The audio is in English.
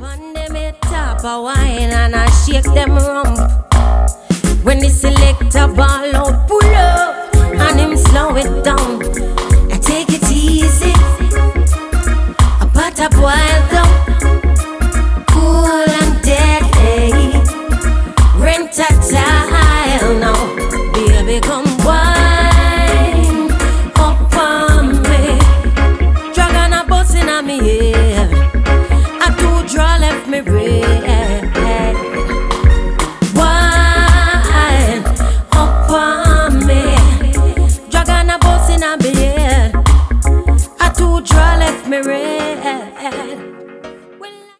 On them a top a wine and I shake them rump. When the selector ball out pull up and him slow it down.